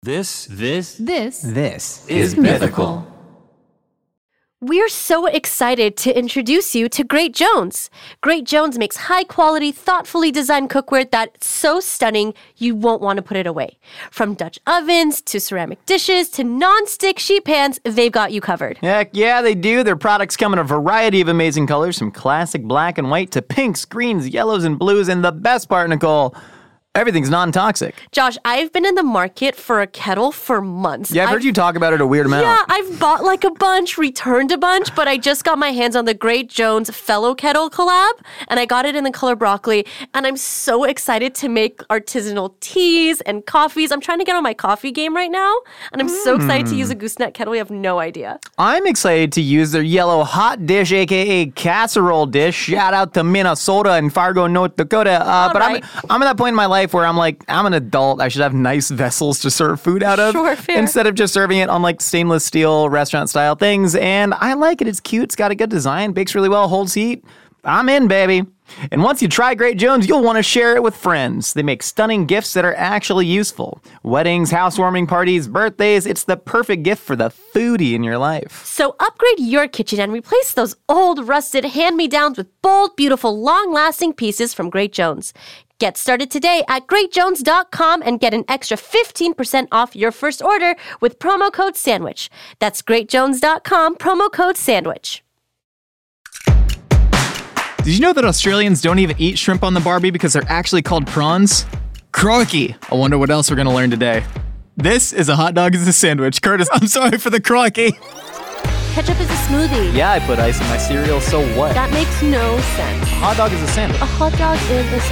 This is Mythical. We're so excited to introduce you to Great Jones. Great Jones makes high-quality, thoughtfully designed cookware that's so stunning you won't want to put it away. From Dutch ovens to ceramic dishes to non-stick sheet pans, they've got you covered. Heck yeah, they do. Their products come in a variety of amazing colors, from classic black and white to pinks, greens, yellows, and blues. And the best part, Nicole, everything's non-toxic. Josh, I've been in the market for a kettle for months. Yeah, I've heard you talk about it a weird amount. Yeah, I've bought like a bunch, returned a bunch, but I just got my hands on the Great Jones Fellow Kettle collab, and I got it in the color broccoli, and I'm so excited to make artisanal teas and coffees. I'm trying to get on my coffee game right now, and I'm so excited to use a gooseneck kettle. You have no idea. I'm excited to use their yellow hot dish, a.k.a. casserole dish. Shout out to Minnesota and Fargo, North Dakota. But right. I'm at that point in my life where I'm like, I'm an adult. I should have nice vessels to serve food out of. Sure, fair. Instead of just serving it on like stainless steel restaurant style things. And I like it. It's cute. It's got a good design. Bakes really well. Holds heat. I'm in, baby. And once you try Great Jones, you'll want to share it with friends. They make stunning gifts that are actually useful. Weddings, housewarming parties, birthdays. It's the perfect gift for the foodie in your life. So upgrade your kitchen and replace those old, rusted hand-me-downs with bold, beautiful, long-lasting pieces from Great Jones. Get started today at greatjones.com and get an extra 15% off your first order with promo code SANDWICH. That's greatjones.com, promo code SANDWICH. Did you know that Australians don't even eat shrimp on the Barbie because they're actually called prawns? Crikey! I wonder what else we're going to learn today. This is A Hot Dog is a Sandwich. Curtis, I'm sorry for the crikey. Ketchup is a smoothie. Yeah, I put ice in my cereal, so what? That makes no sense. A hot dog is a sandwich. A hot dog is a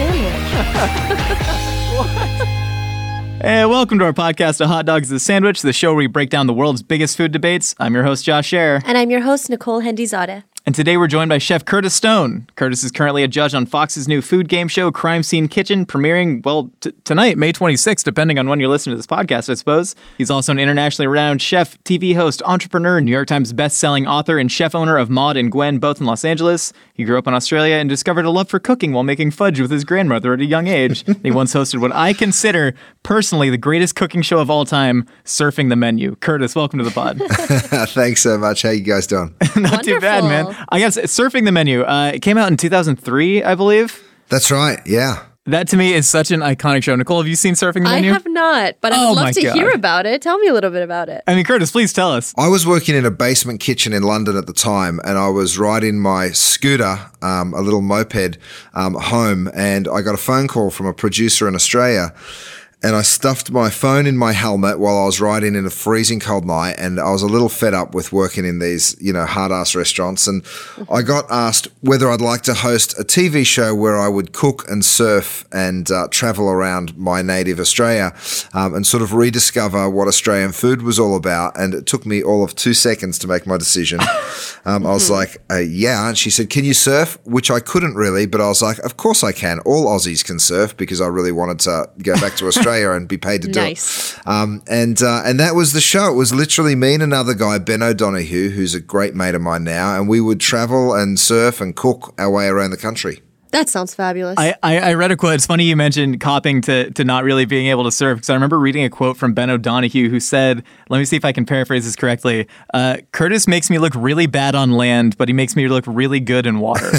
sandwich. Hey, welcome to our podcast, A Hot Dog is a Sandwich, the show where we break down the world's biggest food debates. I'm your host, Josh Scherer. And I'm your host, Nicole Hendizadeh. And today we're joined by Chef Curtis Stone. Curtis is currently a judge on Fox's new food game show, Crime Scene Kitchen, premiering, well, tonight, May 26th, depending on when you're listening to this podcast, I suppose. He's also an internationally renowned chef, TV host, entrepreneur, New York Times best-selling author, and chef owner of Maud and Gwen, both in Los Angeles. He grew up in Australia and discovered a love for cooking while making fudge with his grandmother at a young age. He once hosted what I consider, personally, the greatest cooking show of all time, Surfing the Menu. Curtis, welcome to the pod. Thanks so much. How you guys doing? Not too bad, man. I guess Surfing the Menu, it came out in 2003, I believe. That's right, yeah. That to me is such an iconic show. Nicole, have you seen Surfing the Menu? I have not, but I would love to hear about it. Tell me a little bit about it. I mean, Curtis, please tell us. I was working in a basement kitchen in London at the time, and I was riding my scooter, a little moped, home, and I got a phone call from a producer in Australia. And I stuffed my phone in my helmet while I was riding in a freezing cold night, and I was a little fed up with working in these, hard-ass restaurants. And I got asked whether I'd like to host a TV show where I would cook and surf and travel around my native Australia and sort of rediscover what Australian food was all about. And it took me all of 2 seconds to make my decision. I was like, yeah. And she said, can you surf? Which I couldn't really, but I was like, of course I can. All Aussies can surf, because I really wanted to go back to Australia and be paid to do it. And that was the show. It was literally me and another guy, Ben O'Donoghue, who's a great mate of mine now, and we would travel and surf and cook our way around the country. That sounds fabulous. I read a quote. It's funny you mentioned copping to not really being able to surf, because I remember reading a quote from Ben O'Donoghue who said, let me see if I can paraphrase this correctly, Curtis makes me look really bad on land, but he makes me look really good in water.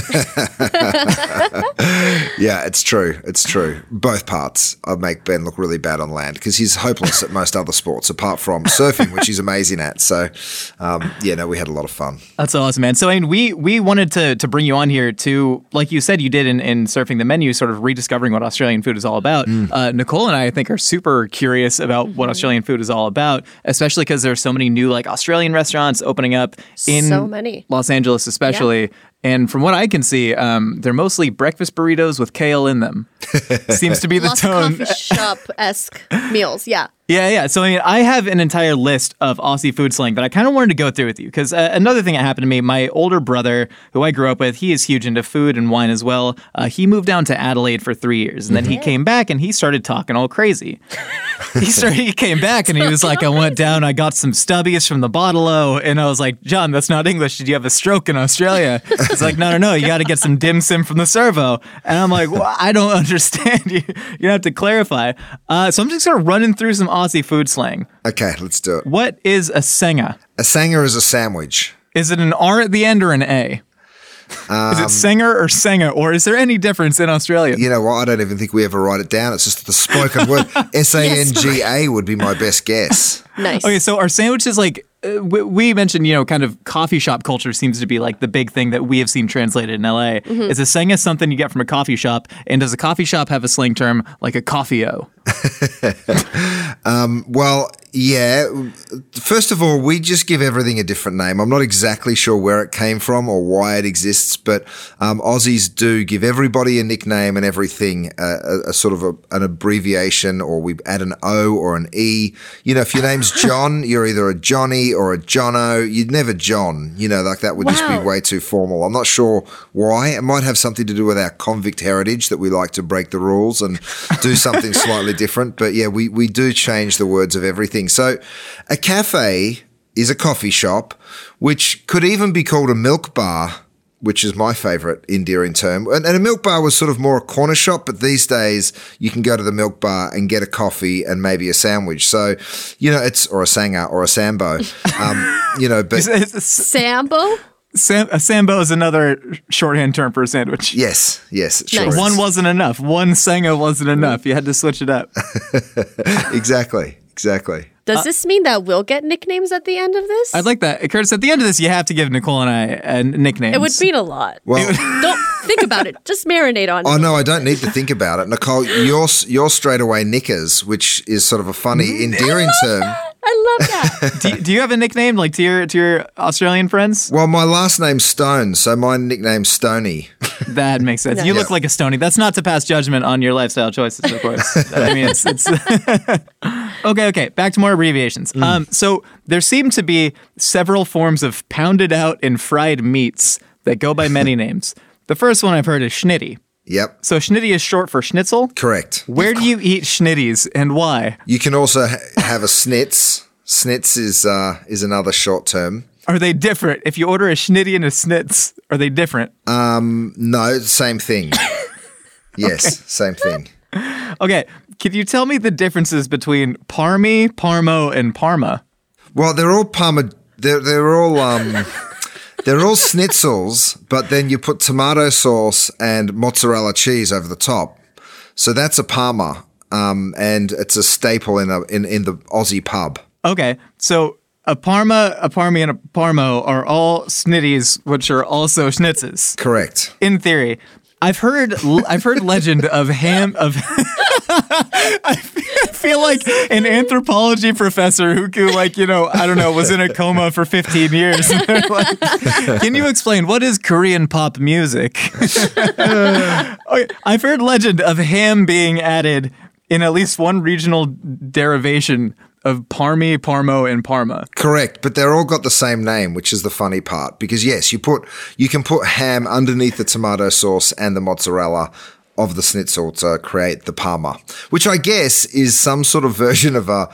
Yeah, it's true. It's true. Both parts. I make Ben look really bad on land because he's hopeless at most other sports apart from surfing, which he's amazing at. So, we had a lot of fun. That's awesome, man. So, I mean, we wanted to bring you on here to, like you said, you did in Surfing the Menu, sort of rediscovering what Australian food is all about. Nicole and I think, are super curious about what Australian food is all about, especially because there's so many new Australian restaurants opening up in Los Angeles, especially. Yeah. And from what I can see, they're mostly breakfast burritos with kale in them. Seems to be the tone. Coffee shop-esque meals, yeah. Yeah. So, I mean, I have an entire list of Aussie food slang that I kind of wanted to go through with you, because another thing that happened to me, my older brother, who I grew up with, he is huge into food and wine as well. He moved down to Adelaide for 3 years, and then he came back and he started talking all crazy. He came back and he was like, I went down, I got some stubbies from the bottle-o, and I was like, John, that's not English. Did you have a stroke in Australia? It's like, no, you got to get some dim sum from the servo. And I'm like, well, I don't understand. You have to clarify. So I'm just sort of running through some Aussie food slang. Okay, let's do it. What is a senga? A sanger is a sandwich. Is it an R at the end or an A? Is it Sanger or Senga, or is there any difference in Australia? You know what? I don't even think we ever write it down. It's just the spoken word. Sanga would be my best guess. Nice. Okay, so are sandwiches like, we mentioned, kind of coffee shop culture seems to be like the big thing that we have seen translated in LA. Mm-hmm. Is a Senga something you get from a coffee shop? And does a coffee shop have a slang term like a coffee-o? Well, yeah. First of all, we just give everything a different name. I'm not exactly sure where it came from or why it exists, but Aussies do give everybody a nickname and everything a sort of an abbreviation, or we add an O or an E. If your name's John, you're either a Johnny or a Jono. You'd never John. Like that would just be way too formal. I'm not sure why. It might have something to do with our convict heritage that we like to break the rules and do something slightly different. But yeah, we do change the words of everything. So a cafe is a coffee shop, which could even be called a milk bar, which is my favorite endearing term. And a milk bar was sort of more a corner shop, but these days you can go to the milk bar and get a coffee and maybe a sandwich. So, it's, or a sanga or a sambo, but Sambo? A sambo is another shorthand term for a sandwich. yes, it sure Nice. is. One wasn't enough. One Senga wasn't enough. You had to switch it up. Exactly. Does this mean that we'll get nicknames at the end of this? I'd like that. Curtis, at the end of this, you have to give Nicole and I nicknames. It would mean a lot. Well, Don't think about it. Just marinate on it. oh no, I don't need to think about it. Nicole, you're straight away Knickers, which is sort of a funny, endearing term. I love that. Do you have a nickname like to your Australian friends? Well, my last name's Stone, so my nickname's Stony. That makes sense. You look like a Stony. That's not to pass judgment on your lifestyle choices, of course. I mean, it's okay. Back to more abbreviations. So there seem to be several forms of pounded out and fried meats that go by many names. The first one I've heard is schnitty. Yep, So schnitty is short for schnitzel. correct. Where do you eat schnitties and why? You can also have a snitz. Snitz is another short term. Are they different? If you order a schnitty and a snitz, are they different? No, same thing. Yes, same thing. Okay, can you tell me the differences between parmy, parmo, and parma? Well, they're all Parma. They're all they're all schnitzels, but then you put tomato sauce and mozzarella cheese over the top. So that's a Parma, and it's a staple in the Aussie pub. Okay, so a parma, a parmy, and a parmo are all snitties, which are also schnitzes. Correct. In theory, I've heard legend of ham of. I feel like an anthropology professor who I don't know, was in a coma for 15 years. And they're like, can you explain what is Korean pop music? Okay, I've heard legend of ham being added in at least one regional derivation of parmy, parmo, and parma. Correct, but they're all got the same name, which is the funny part. Because yes, you can put ham underneath the tomato sauce and the mozzarella of the schnitzel to create the Parma, which I guess is some sort of version of a,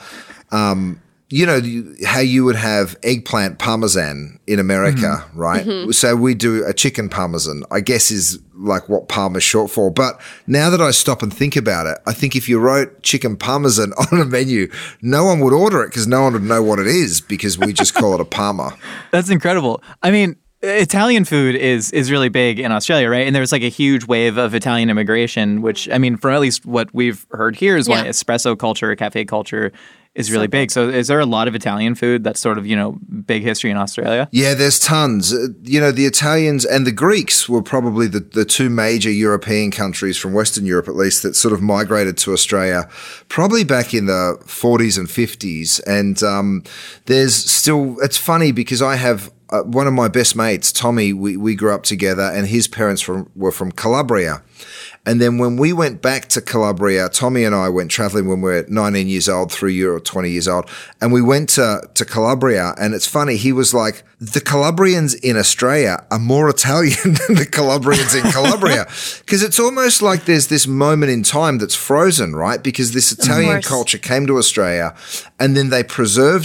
how you would have eggplant parmesan in America, right? Mm-hmm. So we do a chicken parmesan, I guess is like what Parma's short for. But now that I stop and think about it, I think if you wrote chicken parmesan on a menu, no one would order it because no one would know what it is because we just call it a Parma. That's incredible. I mean, Italian food is really big in Australia, right? And there's like a huge wave of Italian immigration, which, I mean, for at least what we've heard here is why espresso culture, cafe culture is really big. So is there a lot of Italian food that's sort of, big history in Australia? Yeah, there's tons. The Italians and the Greeks were probably the two major European countries from Western Europe, at least, that sort of migrated to Australia probably back in the 40s and 50s. And there's still, it's funny because I have one of my best mates, Tommy, we grew up together and his parents were from Calabria. And then when we went back to Calabria, Tommy and I went traveling when we were 19 years old through Europe, 20 years old. And we went to Calabria. And it's funny, he was like, the Calabrians in Australia are more Italian than the Calabrians in Calabria. Because it's almost like there's this moment in time that's frozen, right? Because this Italian culture came to Australia and then they preserved it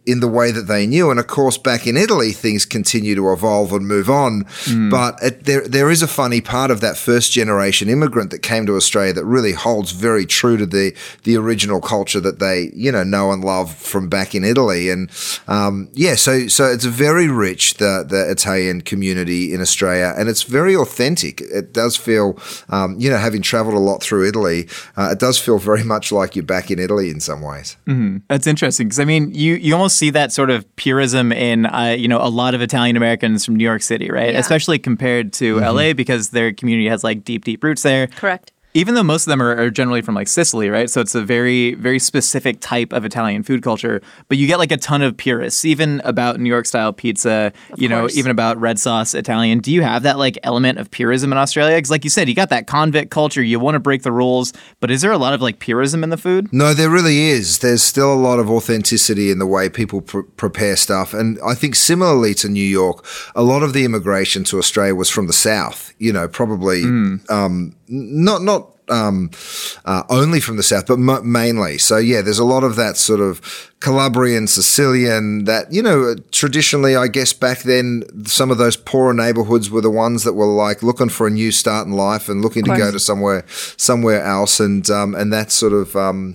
in the way that they knew. And of course, back in Italy, things continue to evolve and move on. But there is a funny part of that first generation immigrant that came to Australia that really holds very true to the original culture that they, know and love from back in Italy. And so it's very rich, the Italian community in Australia, and it's very authentic. It does feel, having traveled a lot through Italy, it does feel very much like you're back in Italy in some ways. That's interesting because, I mean, you almost see that sort of purism in, a lot of Italian Americans from New York City, right? Yeah. Especially compared to LA because their community has like deep, deep roots there. Correct. Even though most of them are generally from like Sicily, right? So it's a very, very specific type of Italian food culture. But you get like a ton of purists, even about New York style pizza, course. even about red sauce Italian. Do you have that like element of purism in Australia? Because like you said, you got that convict culture. You want to break the rules. But is there a lot of like purism in the food? No, there really is. There's still a lot of authenticity in the way people prepare stuff. And I think similarly to New York, a lot of the immigration to Australia was from the South, probably not only from the South, but mainly. So, yeah, there's a lot of that sort of Calabrian, Sicilian, that, traditionally, I guess back then, some of those poorer neighborhoods were the ones that were like looking for a new start in life and looking to go to somewhere else. And that sort of, and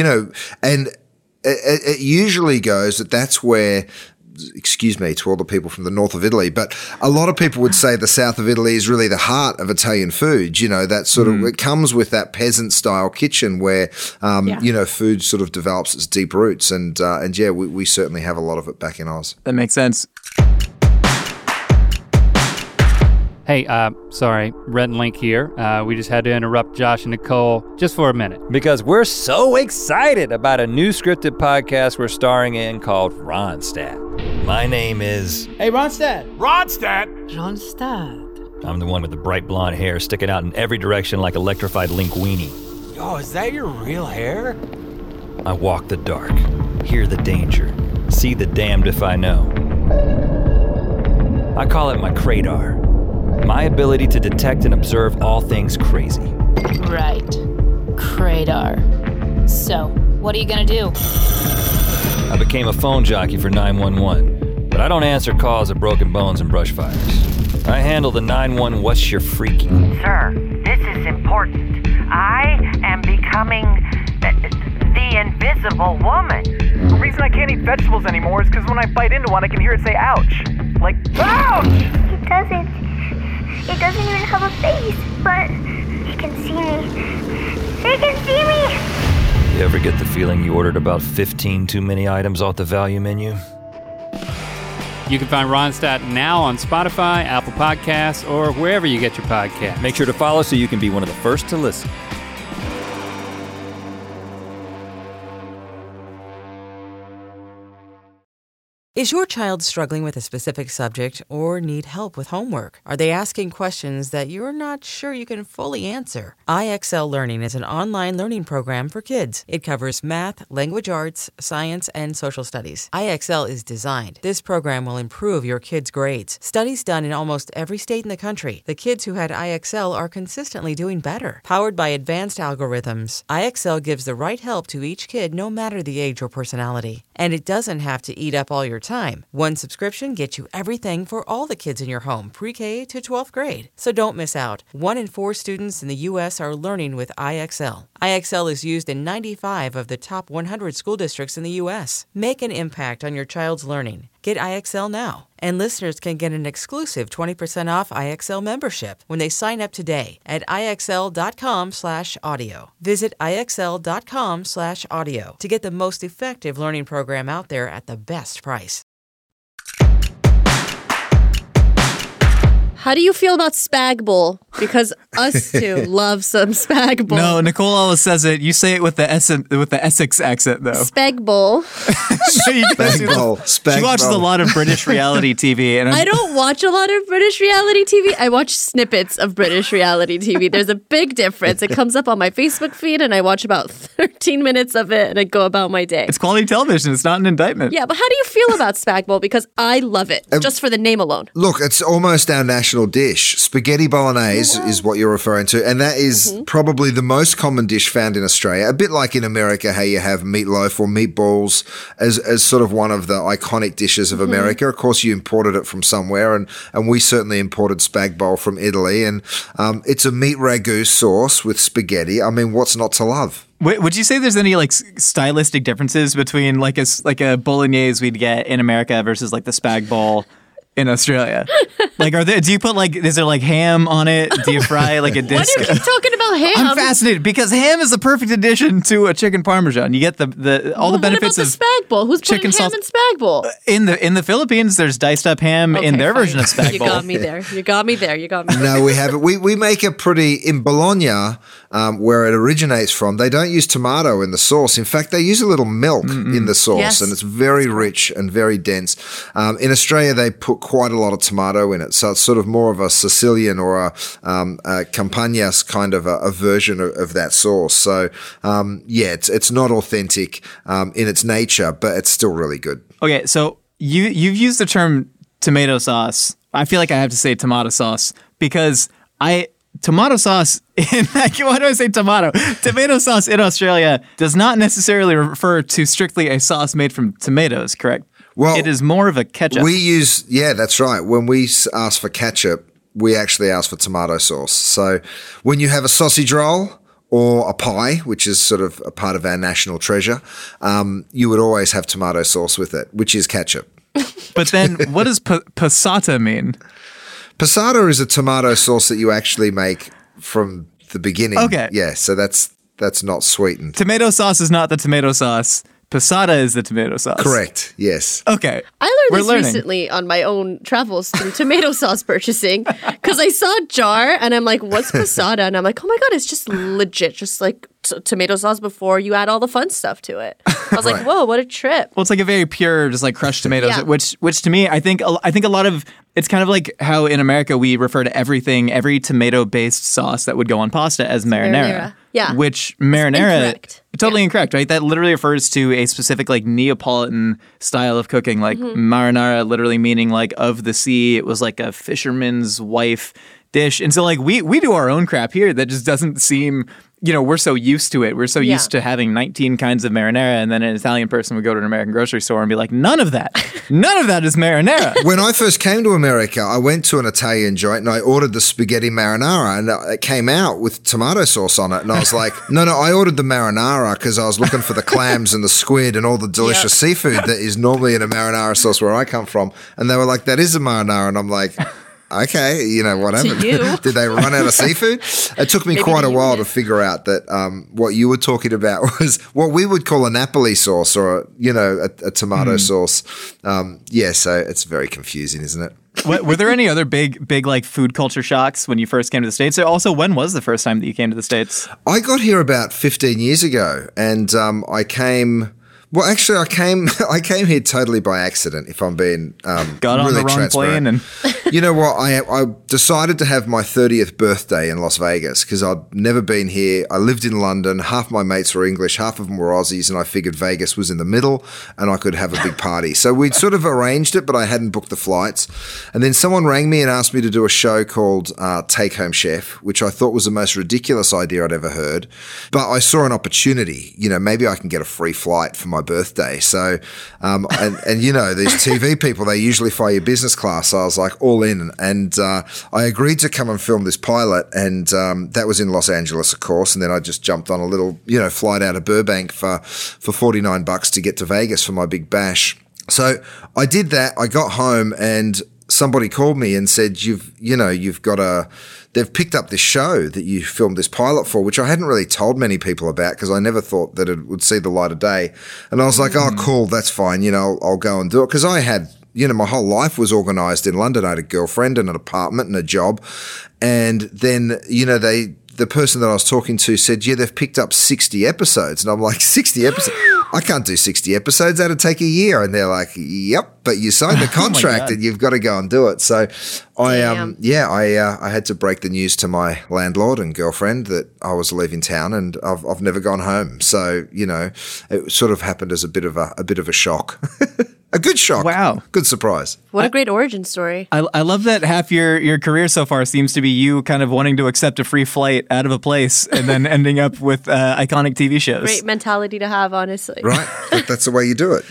it usually goes that's where, excuse me to all the people from the north of Italy, but a lot of people would say the south of Italy is really the heart of Italian food. That sort of, it comes with that peasant style kitchen where, food sort of develops its deep roots. And we certainly have a lot of it back in Oz. That makes sense. Hey, sorry, Rhett and Link here. We just had to interrupt Josh and Nicole just for a minute. Because we're so excited about a new scripted podcast we're starring in called Ronstadt. My name is... Hey, Ronstadt! Ronstadt! Ronstadt. I'm the one with the bright blonde hair sticking out in every direction like electrified linguini. Yo, is that your real hair? I walk the dark, hear the danger, see the damned if I know. I call it my Cradar. My ability to detect and observe all things crazy. Right. Cradar. So, what are you gonna do? I became a phone jockey for 911, but I don't answer calls of broken bones and brush fires. I handle the 911 what's your freaky. Sir, this is important. I am becoming the invisible woman. The reason I can't eat vegetables anymore is because when I bite into one, I can hear it say ouch. Like, ouch! It doesn't even have a face, but it can see me. It can see me! You ever get the feeling you ordered about 15 too many items off the value menu? You can find Ronstadt now on Spotify, Apple Podcasts, or wherever you get your podcasts. Make sure to follow so you can be one of the first to listen. Is your child struggling with a specific subject or need help with homework? Are they asking questions that you're not sure you can fully answer? IXL Learning is an online learning program for kids. It covers math, language arts, science, and social studies. IXL is designed. This program will improve your kids' grades. Studies done in almost every state in the country. The kids who had IXL are consistently doing better. Powered by advanced algorithms, IXL gives the right help to each kid no matter the age or personality. And it doesn't have to eat up all your time. One subscription gets you everything for all the kids in your home, pre-K to 12th grade. So don't miss out. 1 in 4 students in the U.S. are learning with IXL. IXL is used in 95 of the top 100 school districts in the U.S. Make an impact on your child's learning. Get IXL now. And listeners can get an exclusive 20% off IXL membership when they sign up today at IXL.com/audio. Visit IXL.com/audio to get the most effective learning program out there at the best price. How do you feel about Spag Bowl? Because us two love some Spag Bowl. No, Nicole always says it. You say it with the Essex accent, though. Spag Bowl. Spag Bowl. She watches a lot of British reality TV. And I don't watch a lot of British reality TV. I watch snippets of British reality TV. There's a big difference. It comes up on my Facebook feed, and I watch about 13 minutes of it, and I go about my day. It's quality television. It's not an indictment. Yeah, but how do you feel about Spag Bowl? Because I love it, just for the name alone. Look, it's almost our national national dish. Spaghetti bolognese is what you're referring to, and that is probably the most common dish found in Australia. A bit like in America, how you have meatloaf or meatballs as sort of one of the iconic dishes of America. Of course, you imported it from somewhere, and we certainly imported spag bol from Italy, and it's a meat ragu sauce with spaghetti. I mean, what's not to love? Would you say there's any like stylistic differences between like a bolognese we'd get in America versus like the spag bol in Australia? Like, do you put like, is there like ham on it? Do you fry like a disc? Why do you keep talking about ham? I'm fascinated because ham is the perfect addition to a chicken parmesan. You get all the benefits of spag bol. Who's putting ham in spag bol? In the Philippines, there's diced up ham in their version of spag bol. You got me there. No, we haven't. We make a pretty, in Bologna, where it originates from, they don't use tomato in the sauce. In fact, they use a little milk in the sauce, and it's very rich and very dense. In Australia, they put quite a lot of tomato in it, so it's sort of more of a Sicilian or a Campagnas kind of a version of that sauce. So, it's not authentic in its nature, but it's still really good. Okay, so you've used the term tomato sauce. I feel like I have to say tomato sauce because tomato sauce why do I say tomato? Tomato sauce in Australia does not necessarily refer to strictly a sauce made from tomatoes, correct? Well, it is more of a ketchup. That's right. When we ask for ketchup, we actually ask for tomato sauce. So when you have a sausage roll or a pie, which is sort of a part of our national treasure, you would always have tomato sauce with it, which is ketchup. But then what does passata mean? Passata is a tomato sauce that you actually make from the beginning. Okay. Yeah, so that's not sweetened. Tomato sauce is not the tomato sauce. Passata is the tomato sauce. Correct, yes. Okay. I learned this recently on my own travels through tomato sauce purchasing because I saw a jar and I'm like, what's passata? And I'm like, oh my God, it's just legit, just like tomato sauce before you add all the fun stuff to it. I was like, whoa, what a trip. Well, it's like a very pure, just like crushed tomatoes, which to me, I think a lot of, it's kind of like how in America we refer to every tomato-based sauce that would go on pasta as marinara. Yeah. Which marinara, incorrect. Totally incorrect, right? That literally refers to a specific like Neapolitan style of cooking, like marinara literally meaning like of the sea. It was like a fisherman's wife dish. And so like we do our own crap here that just doesn't seem, we're so used to it. We're so used to having 19 kinds of marinara, and then an Italian person would go to an American grocery store and be like, none of that is marinara. When I first came to America, I went to an Italian joint and I ordered the spaghetti marinara, and it came out with tomato sauce on it. And I was like, no, I ordered the marinara because I was looking for the clams and the squid and all the delicious seafood that is normally in a marinara sauce where I come from. And they were like, that is a marinara. And I'm like, okay, whatever. Did they run out of seafood? It took me quite a while to figure out that what you were talking about was what we would call a Napoli sauce or, a tomato sauce. So it's very confusing, isn't it? Were there any other big like food culture shocks when you first came to the States? Also, when was the first time that you came to the States? I got here about 15 years ago, and I came here totally by accident, if I'm being got on really the wrong plane and you know what? I decided to have my 30th birthday in Las Vegas because I'd never been here. I lived in London. Half my mates were English, half of them were Aussies, and I figured Vegas was in the middle and I could have a big party. So we'd sort of arranged it, but I hadn't booked the flights. And then someone rang me and asked me to do a show called Take Home Chef, which I thought was the most ridiculous idea I'd ever heard. But I saw an opportunity. Maybe I can get a free flight for my birthday. So, and these TV people, they usually fly you business class. So I was like all in, and I agreed to come and film this pilot, and that was in Los Angeles, of course. And then I just jumped on a little, flight out of Burbank for $49 to get to Vegas for my big bash. So I did that. I got home and somebody called me and said, they've picked up this show that you filmed this pilot for, which I hadn't really told many people about because I never thought that it would see the light of day. And I was like, oh, cool, that's fine. I'll go and do it. Because I had, my whole life was organized in London. I had a girlfriend and an apartment and a job. And then, the person that I was talking to said, yeah, they've picked up 60 episodes. And I'm like, 60 episodes? I can't do 60 episodes. That'd take a year. And they're like, yep, but you signed the contract and you've got to go and do it. So I had to break the news to my landlord and girlfriend that I was leaving town, and I've never gone home. So, it sort of happened as a bit of a shock. A good shock. Wow. Good surprise. What a great origin story. I love that half your career so far seems to be you kind of wanting to accept a free flight out of a place and then ending up with iconic TV shows. Great mentality to have, honestly. Right? That's the way you do it.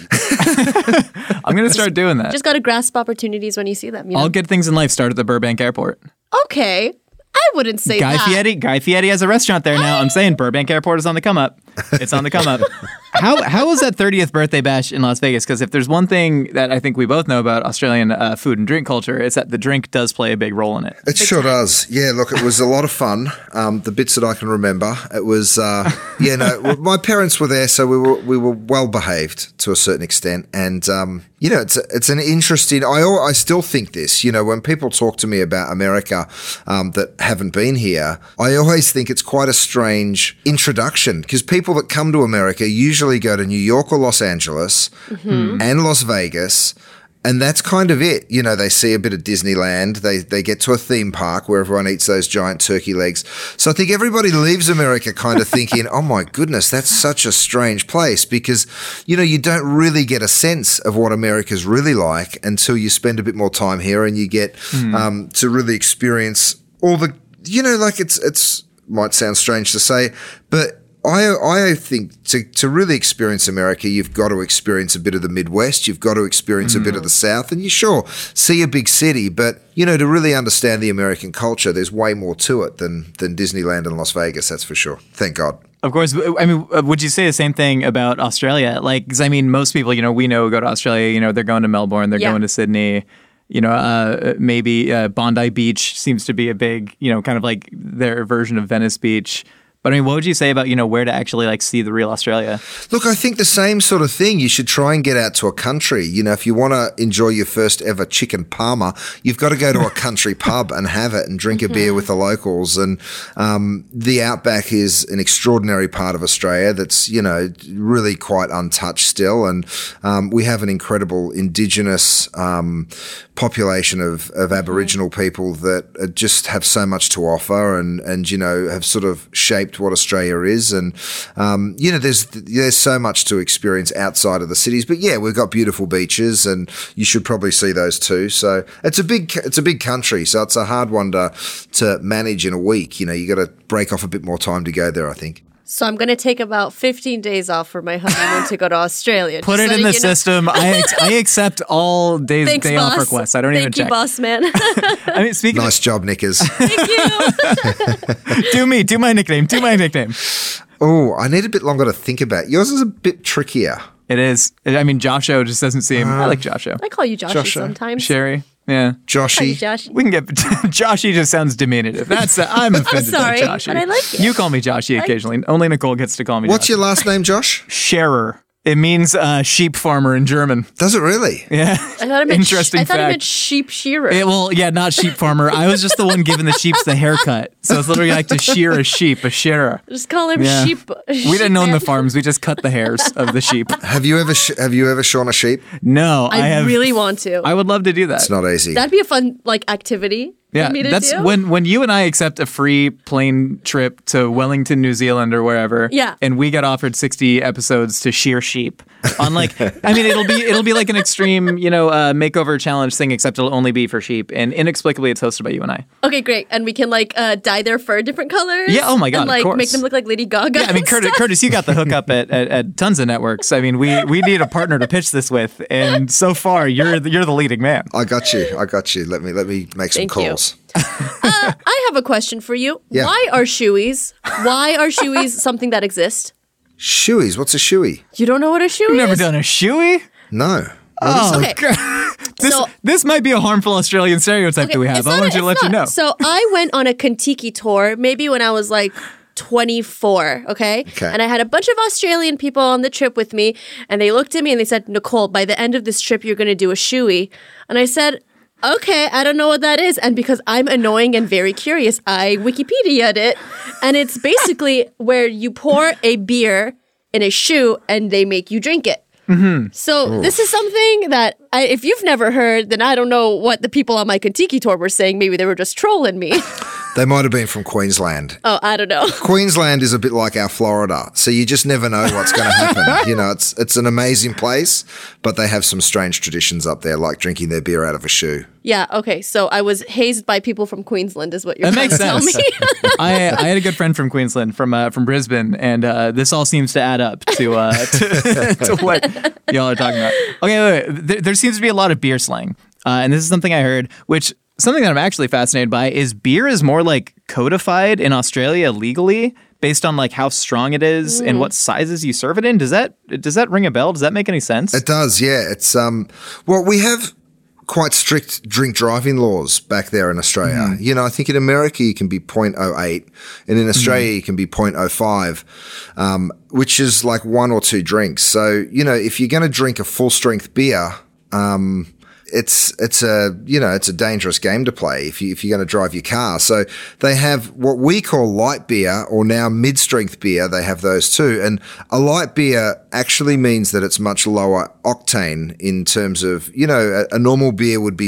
I'm going to start doing that. Just got to grasp opportunities when you see them. You know? All good things in life start at the Burbank Airport. Okay. I wouldn't say Guy that. Guy Fieri has a restaurant there now. I'm saying Burbank Airport is on the come up. It's on the come up. How was that 30th birthday bash in Las Vegas? Because if there's one thing that I think we both know about Australian food and drink culture, it's that the drink does play a big role in it. It sure does. Yeah, look, it was a lot of fun. The bits that I can remember, it was, my parents were there, so we were well behaved to a certain extent. And, it's an interesting, I still think this, when people talk to me about America that haven't been here, I always think it's quite a strange introduction because people that come to America usually go to New York or Los Angeles and Las Vegas. And that's kind of it. They see a bit of Disneyland. They get to a theme park where everyone eats those giant turkey legs. So I think everybody leaves America kind of thinking, oh my goodness, that's such a strange place because, you don't really get a sense of what America's really like until you spend a bit more time here and you get to really experience all the, it's might sound strange to say, but I think to really experience America, you've got to experience a bit of the Midwest, you've got to experience a bit of the South, and you sure see a big city, but to really understand the American culture, there's way more to it than Disneyland and Las Vegas, that's for sure. Thank God. Of course. I mean, would you say the same thing about Australia? Like, because I mean, most people, we know go to Australia, they're going to Melbourne, they're going to Sydney. Maybe Bondi Beach seems to be a big, kind of like their version of Venice Beach. But I mean, what would you say about, where to actually see the real Australia? Look, I think the same sort of thing. You should try and get out to a country. If you want to enjoy your first ever chicken parma, you've got to go to a country pub and have it and drink a beer with the locals. And the outback is an extraordinary part of Australia that's, really quite untouched still. And we have an incredible Indigenous population of Aboriginal people that just have so much to offer and have sort of shaped what Australia is, and there's so much to experience outside of the cities. But yeah, we've got beautiful beaches, and you should probably see those too. So it's a big country, so it's a hard one to manage in a week. You got to break off a bit more time to go there, I think. So I'm going to take about 15 days off for my honeymoon to go to Australia. Put it in the system. I accept all day off requests. I don't even check. Thank you, boss man. I mean, nice job, Nickers. Thank you. Do my nickname. Oh, I need a bit longer to think about. Yours is a bit trickier. It is. I mean, Josho just doesn't seem. I like Josho. I call you Joshy sometimes. Sherry. Yeah. Joshy. Josh. We can get Joshy just sounds diminutive. I'm offended by Joshy. But I like it. You call me Joshy occasionally. Only Nicole gets to call me What's Joshy. your last name, Josh? Scherer. It means sheep farmer in German. Does it really? Yeah. I thought it meant Interesting fact. I thought it meant sheep shearer. Not sheep farmer. I was just the one giving the sheeps the haircut. So it's literally like to shear a sheep, a shearer. Just call him sheep. We didn't own the farms. We just cut the hairs of the sheep. Have you ever shorn a sheep? No, I really want to. I would love to do that. It's not easy. That'd be a fun activity. Yeah, that's when you and I accept a free plane trip to Wellington, New Zealand, or wherever. Yeah, and we get offered 60 episodes to shear sheep. On it'll be like an extreme, makeover challenge thing, except it'll only be for sheep, and inexplicably it's hosted by you and I. Okay, great, and we can dye their fur different colors. Yeah, oh my god, and of course. Make them look like Lady Gaga. Yeah, I mean, Curtis, you got the hookup at tons of networks. I mean, we need a partner to pitch this with, and so far you're the leading man. I got you. Let me make some calls. I have a question for you. Yeah. Why are shoeys something that exists? Shoeys? What's a shoey? You don't know what a shoey is? You've never done a shoey? No. Oh, okay. This might be a harmful Australian stereotype that we have. I want to let you know. So I went on a Kentucky tour maybe when I was 24, okay? And I had a bunch of Australian people on the trip with me, and they looked at me and they said, Nicole, by the end of this trip, you're going to do a shoey. And I said, okay, I don't know what that is. And because I'm annoying and very curious, I Wikipedia'd it. And it's basically where you pour a beer in a shoe and they make you drink it. Mm-hmm. So this is something that if you've never heard, then I don't know what the people on my Kentucky tour were saying. Maybe they were just trolling me. They might have been from Queensland. Oh, I don't know. Queensland is a bit like our Florida, so you just never know what's going to happen. You know, it's an amazing place, but they have some strange traditions up there, like drinking their beer out of a shoe. Yeah, okay, so I was hazed by people from Queensland is what you're That trying makes to tell sense. me. I had a good friend from Queensland, from Brisbane, and this all seems to add up to what y'all are talking about. Okay, wait. There seems to be a lot of beer slang, and this is something I heard, which something that I'm actually fascinated by is beer is more like codified in Australia legally based on like how strong it is and what sizes you serve it in. Does that ring a bell? Does that make any sense? It does, yeah. It's well, we have quite strict drink driving laws back there in Australia. You know, I think in America you can be 0.08 and in Australia you can be 0.05, which is like 1 or 2 drinks. So, you know, if you're going to drink a full strength beer, it's a dangerous game to play if you're going to drive your car. So they have what we call light beer, or now mid-strength beer. They have those too. And a light beer actually means that it's much lower octane in terms of, you know, a normal beer would be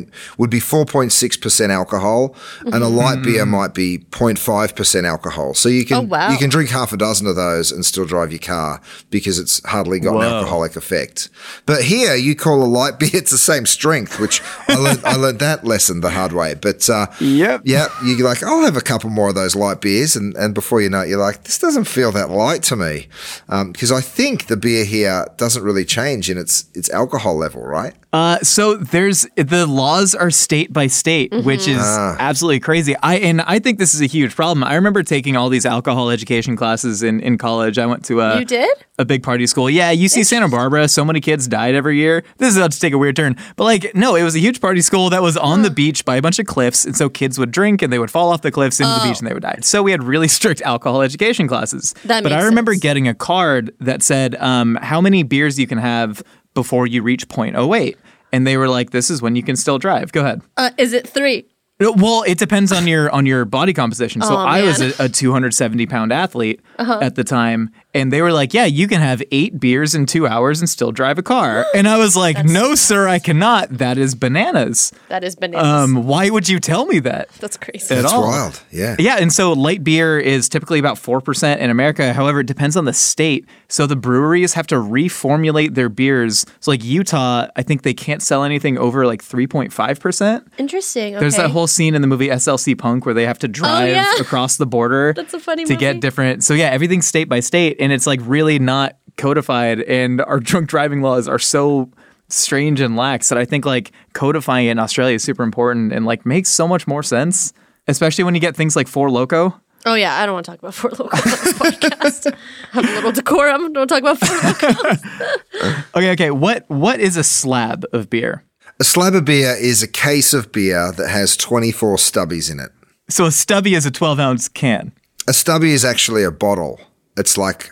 4.6% alcohol, and a light beer might be 0.5% alcohol. So you can you can drink half a dozen of those and still drive your car because it's hardly got an alcoholic effect. But here you call a light beer, it's the same strength, which I learned that lesson the hard way. But you're like, I'll have a couple more of those light beers, and before you know it, you're like, this doesn't feel that light to me, because I think the beer here doesn't really change in its alcohol level, right? So the laws are state by state, which is absolutely crazy. I think this is a huge problem. I remember taking all these alcohol education classes in college. I went to You did? a big party school. Yeah, UC Santa Barbara. So many kids died every year. This is about to take a weird turn. But like, no, it was a huge party school that was on the beach by a bunch of cliffs. And so kids would drink and they would fall off the cliffs into the beach and they would die. So we had really strict alcohol education classes. But I remember getting a card that said how many beers you can have before you reach 0.08. And they were like, this is when you can still drive. Go ahead. Is it 3? Well, it depends on your body composition. So I was a 270-pound athlete at the time, and they were like, yeah, you can have 8 beers in 2 hours and still drive a car. And I was like, no, sir, I cannot. That is bananas. That is bananas. Why would you tell me that? That's crazy. That's wild, yeah. Yeah, and so light beer is typically about 4% in America. However, it depends on the state. So the breweries have to reformulate their beers. So like Utah, I think they can't sell anything over like 3.5%. Interesting. Okay. There's that whole scene in the movie SLC Punk where they have to drive across the border That's a funny to movie. get different. So yeah, everything's state by state, and it's like really not codified. And our drunk driving laws are so strange and lax that I think like codifying it in Australia is super important and like makes so much more sense, especially when you get things like Four Loko. Oh yeah, I don't want to talk about Four Loko on this podcast. Have a little decorum. Don't talk about Four Loko. Okay. What is a slab of beer? A slab of beer is a case of beer that has 24 stubbies in it. So a stubby is a 12-ounce can. A stubby is actually a bottle. It's like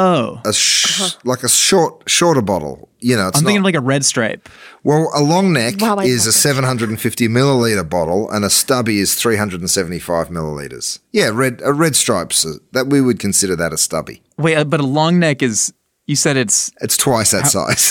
like a shorter bottle. You know, it's I'm thinking of like a Red Stripe. Well, a long neck is a 750 milliliter bottle, and a stubby is 375 milliliters. Yeah, red stripes. That we would consider that a stubby. Wait, but a long neck is. You said it's twice that size.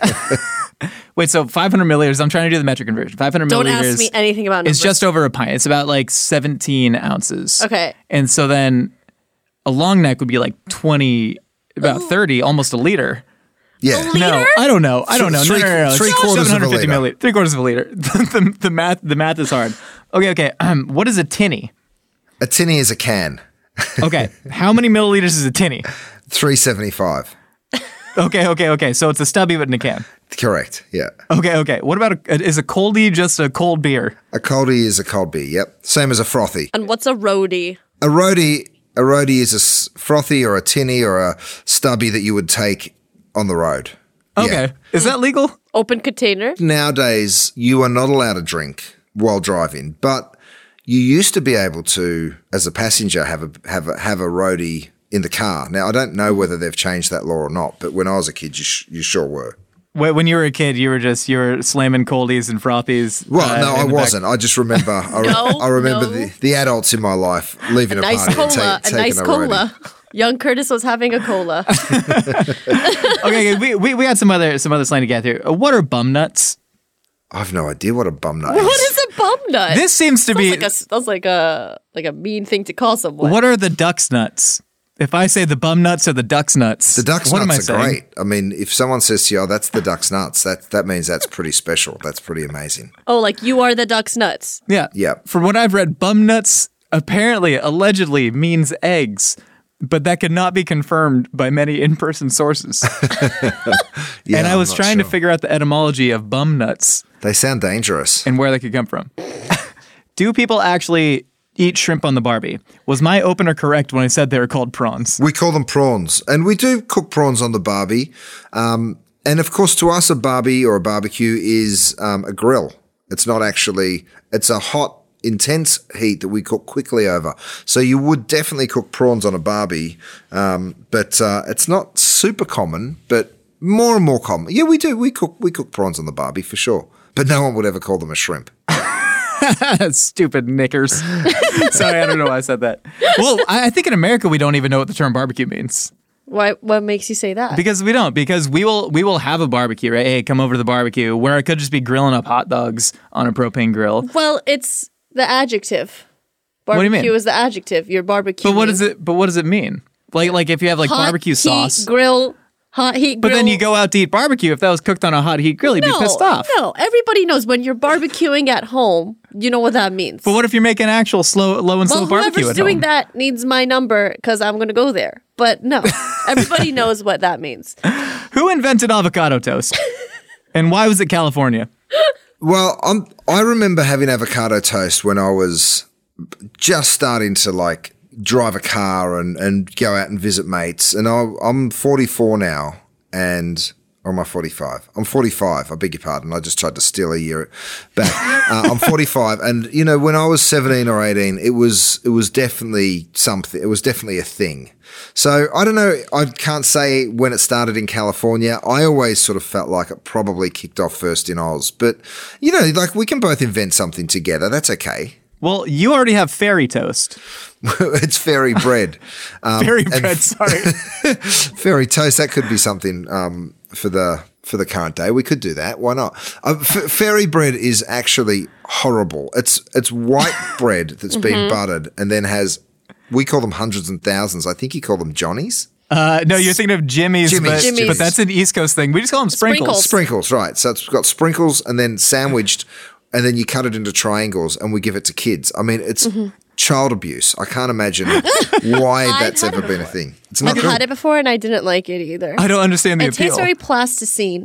Wait, so 500 milliliters. I'm trying to do the metric conversion. 500 Don't milliliters. ask me anything about numbers. It's just over a pint. It's about like 17 ounces. Okay. And so then a long neck would be like 20, about 30, almost a liter. Yeah. No, I don't know. No. Three quarters of a liter. Milliliters. 3/4 of a liter. the math is hard. Okay. What is a tinny? A tinny is a can. Okay. How many milliliters is a tinny? 375. Okay. So it's a stubby but in a can. Correct. Yeah. Okay. What about is a coldie just a cold beer? A coldie is a cold beer. Yep. Same as a frothy. And what's a roadie? A roadie is a frothy or a tinny or a stubby that you would take on the road. Okay. Yeah. Is that legal? Open container? Nowadays, you are not allowed to drink while driving, but you used to be able to, as a passenger, have a roadie in the car. Now, I don't know whether they've changed that law or not, but when I was a kid, you sure were. When you were a kid, you were slamming coldies and frothies. Well, no, I wasn't. I just remember. I remember the adults in my life leaving a party and taking a nice cola. Young Curtis was having a cola. Okay, we had some other slang to get through. What are bum nuts? I have no idea what a bum nut is. What is a bum nut. This seems to be... That's like a mean thing to call someone. What are the duck's nuts? If I say the bum nuts or the duck's nuts, the duck's what nuts am I are saying? great. I mean, if someone says to you, "Oh, that's the duck's nuts," that means that's pretty special. That's pretty amazing. Oh, like you are the duck's nuts. Yeah. From what I've read, bum nuts allegedly means eggs, but that could not be confirmed by many in-person sources. And I was trying to figure out the etymology of bum nuts. They sound dangerous. And where they could come from. Do people actually eat shrimp on the Barbie? Was my opener correct when I said they were called prawns? We call them prawns, and we do cook prawns on the Barbie. And of course, to us, a Barbie or a barbecue is a grill. It's not actually, it's a hot, intense heat that we cook quickly over. So you would definitely cook prawns on a Barbie, but it's not super common, but more and more common. Yeah, we do. We cook prawns on the Barbie for sure, but no one would ever call them a shrimp. Stupid knickers. Sorry, I don't know why I said that. Well, I think in America we don't even know what the term barbecue means. Why? What makes you say that? Because we don't. Because we will have a barbecue, right? Hey, come over to the barbecue, where I could just be grilling up hot dogs on a propane grill. Well, it's the adjective. Barbecue What do you mean? is the adjective. You're barbecuing. But what does it mean? Like if you have like hot barbecue sauce, heat grill, hot heat grill. but then you go out to eat barbecue. If that was cooked on a hot heat grill, you'd be pissed off. No, everybody knows when you're barbecuing at home, you know what that means. But what if you're making actual low and slow barbecue whoever's at doing home? that needs my number because I'm going to go there. But no, everybody knows what that means. Who invented avocado toast? And why was it California? Well, I remember having avocado toast when I was just starting to like drive a car and go out and visit mates. And I'm 44 now, or am I 45? I'm 45. I beg your pardon. I just tried to steal a year back. I'm 45, and you know, when I was 17 or 18, it was definitely something. It was definitely a thing. So I don't know. I can't say when it started in California. I always sort of felt like it probably kicked off first in Oz. But you know, like we can both invent something together. That's okay. Well, you already have fairy toast. It's fairy bread. Fairy bread, sorry. Fairy toast, that could be something for the current day. We could do that. Why not? Fairy bread is actually horrible. It's white bread that's been buttered and then has, we call them hundreds and thousands. I think you call them Johnnies. No, you're thinking of Jimmy's. But that's an East Coast thing. We just call them sprinkles. Sprinkles, right. So it's got sprinkles and then sandwiched, and then you cut it into triangles and we give it to kids. I mean, it's child abuse. I can't imagine why that's ever been a thing. It's not I've had it before and I didn't like it either. I don't understand the appeal. It tastes very plasticine.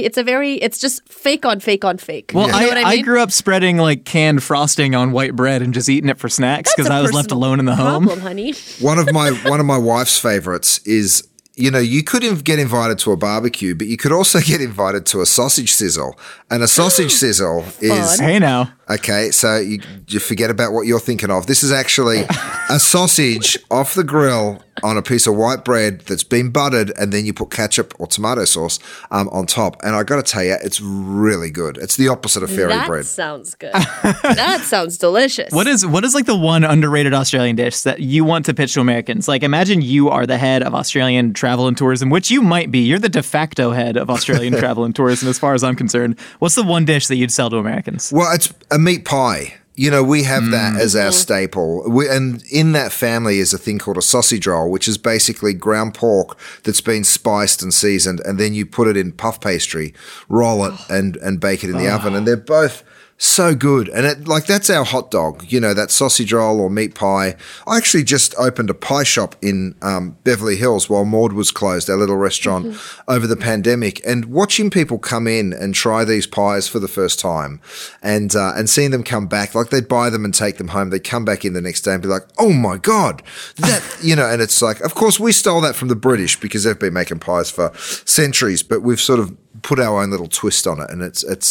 It's just fake on fake on fake. Well, you know what I mean? I grew up spreading like canned frosting on white bread and just eating it for snacks because I was left alone in the home. Honey. One of my wife's favorites is, you know, you could get invited to a barbecue, but you could also get invited to a sausage sizzle. And a sausage sizzle is... Hey now. Okay, so you forget about what you're thinking of. This is actually a sausage off the grill on a piece of white bread that's been buttered, and then you put ketchup or tomato sauce on top. And I got to tell you, it's really good. It's the opposite of fairy bread. That sounds good. That sounds delicious. What is like the one underrated Australian dish that you want to pitch to Americans? Like, imagine you are the head of Australian travel and tourism, which you might be. You're the de facto head of Australian travel and tourism, as far as I'm concerned. What's the one dish that you'd sell to Americans? Well, it's a meat pie. You know, we have that as our staple. And in that family is a thing called a sausage roll, which is basically ground pork that's been spiced and seasoned, and then you put it in puff pastry, roll it, and bake it in the oven. And they're both so good. And that's our hot dog, you know, that sausage roll or meat pie. I actually just opened a pie shop in Beverly Hills while Maud was closed, our little restaurant, over the pandemic. And watching people come in and try these pies for the first time and seeing them come back, like they'd buy them and take them home. They'd come back in the next day and be like, oh my God, that, you know, and it's like, of course we stole that from the British because they've been making pies for centuries, but we've sort of put our own little twist on it, and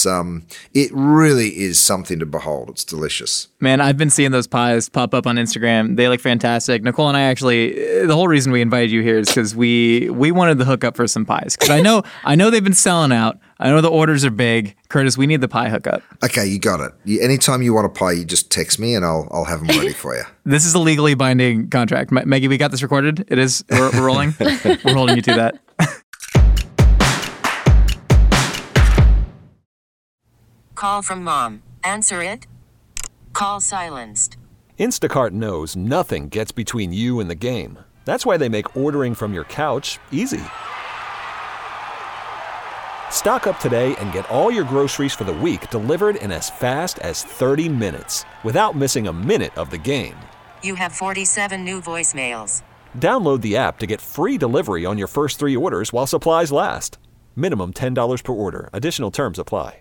it really is something to behold. It's delicious. Man, I've been seeing those pies pop up on Instagram. They look fantastic. Nicole and I actually, the whole reason we invited you here is because we wanted the hookup for some pies. Because I know they've been selling out. I know the orders are big. Curtis, we need the pie hookup. Okay, you got it. Anytime you want a pie, you just text me and I'll have them ready for you. This is a legally binding contract. Maggie, we got this recorded. It is. We're rolling. We're holding you to that. Call from mom. Answer it. Call silenced. Instacart knows nothing gets between you and the game. That's why they make ordering from your couch easy. Stock up today and get all your groceries for the week delivered in as fast as 30 minutes without missing a minute of the game. You have 47 new voicemails. Download the app to get free delivery on your first 3 orders while supplies last. Minimum $10 per order. Additional terms apply.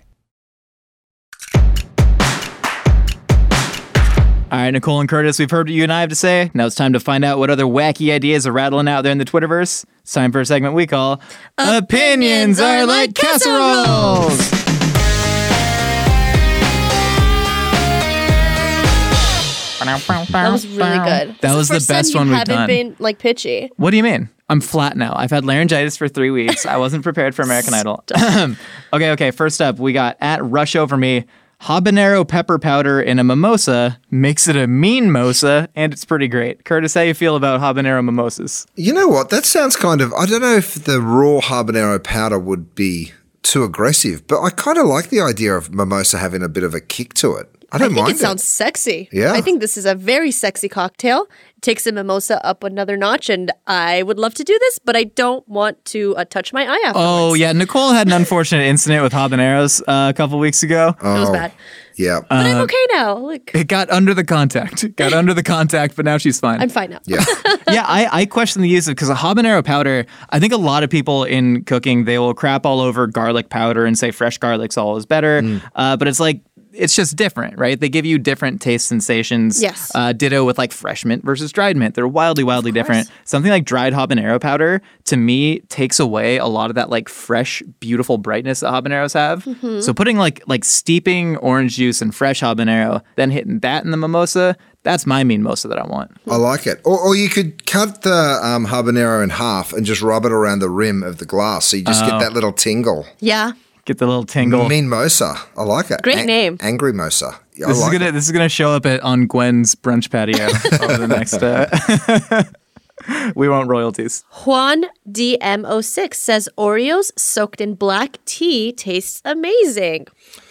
All right, Nicole and Curtis, we've heard what you and I have to say. Now it's time to find out what other wacky ideas are rattling out there in the Twitterverse. It's time for a segment we call Opinions Are Like Casseroles. That was really good. That was the best one we've done. Haven't been like pitchy. What do you mean? I'm flat now. I've had laryngitis for 3 weeks. I wasn't prepared for American Idol. Okay. First up, we got at Rush Over Me. Habanero pepper powder in a mimosa makes it a mean mosa, and it's pretty great. Curtis, how you feel about habanero mimosas? You know what? That sounds kind of, I don't know if the raw habanero powder would be too aggressive, but I kind of like the idea of mimosa having a bit of a kick to it. I don't mind it. Sounds sexy. Yeah. I think this is a very sexy cocktail. It takes a mimosa up another notch, and I would love to do this, but I don't want to touch my eye afterwards. Oh, yeah. Nicole had an unfortunate incident with habaneros a couple weeks ago. It was bad. Yeah. But I'm okay now. Look. It got under the contact. But now she's fine. I'm fine now. Yeah. Yeah, I question the use of, because a habanero powder, I think a lot of people in cooking, they will crap all over garlic powder and say fresh garlic's always better. But it's like, it's just different, right? They give you different taste sensations. Yes. Ditto with like fresh mint versus dried mint. They're wildly different. Something like dried habanero powder, to me, takes away a lot of that like fresh, beautiful brightness that habaneros have. Mm-hmm. So putting like steeping orange juice and fresh habanero, then hitting that in the mimosa, that's my mean mosa that I want. I like it. Or you could cut the habanero in half and just rub it around the rim of the glass, so you just get that little tingle. Yeah. Get the little tingle. Mean mosa. I like it. Great name. Angry mosa. Yeah, This is gonna show up on Gwen's brunch patio over the next. We want royalties. Juan DM06 says Oreos soaked in black tea tastes amazing.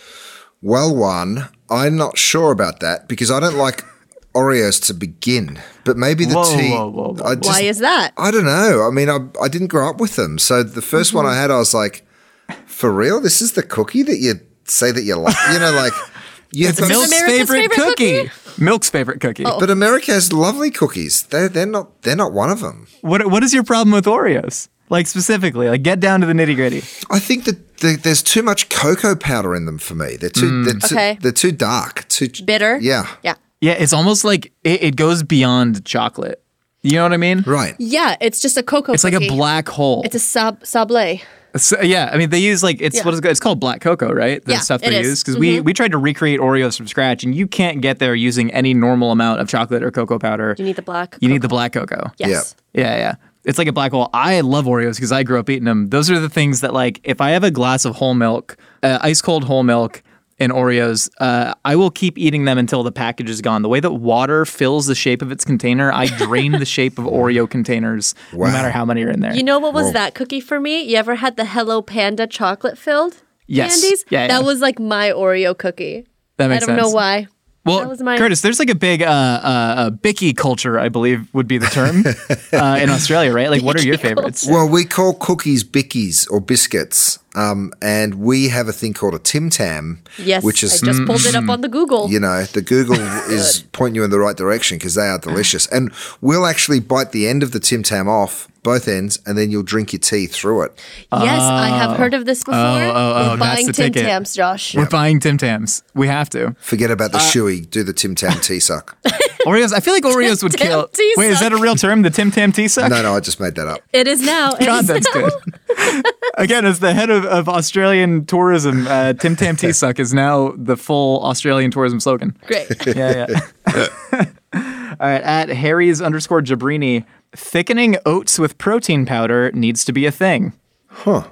Well, Juan, I'm not sure about that because I don't like Oreos to begin, but maybe the tea. Whoa. Why is that? I don't know. I mean, I didn't grow up with them, so the first one I had, I was like, for real? This is the cookie that you say that you like? You know, like it's Milk's favorite cookie. Milk's favorite cookie. But America has lovely cookies. They're not one of them. What is your problem with Oreos? Like specifically, like get down to the nitty gritty. I think that there's too much cocoa powder in them for me. They're too dark, too bitter. Yeah. Yeah, it's almost like it goes beyond chocolate. You know what I mean? Right. Yeah, it's just a cocoa It's cookie. like a black hole. It's a sablé. So, yeah, I mean, they use what is it? It's called black cocoa, right? The stuff they use. Because we tried to recreate Oreos from scratch, and you can't get there using any normal amount of chocolate or cocoa powder. You need the black You need the black cocoa. Yes. Yeah. It's like a black hole. I love Oreos because I grew up eating them. Those are the things that, like, if I have a glass of whole milk, ice cold whole milk, and Oreos, I will keep eating them until the package is gone. The way that water fills the shape of its container, I drain the shape of Oreo containers, no matter how many are in there. You know what was that cookie for me? You ever had the Hello Panda chocolate filled candies? Yeah, that was like my Oreo cookie. That makes sense. I don't know why. Well, Curtis, there's like a big bicky culture, I believe would be the term in Australia, right? Like, what are your favorites? Well, we call cookies bickies or biscuits, and we have a thing called a Tim Tam. Yes, which is, I just pulled it up on the Google. You know, the Google is pointing you in the right direction because they are delicious. And we'll actually bite the end of the Tim Tam off, both ends, and then you'll drink your tea through it. Yes, I have heard of this before. We're buying Tim Tams, Josh. We're buying Tim Tams. We have to. Forget about the shoey. Do the Tim Tam tea suck. Oreos. I feel like Oreos would kill. Wait, is that a real term? The Tim Tam tea suck? No, I just made that up. It is now. God, that's good. Again, as the head of Australian tourism, Tim Tam tea suck is now the full Australian tourism slogan. Great. Yeah. All right, at Harry's_Jabrini, thickening oats with protein powder needs to be a thing. Huh.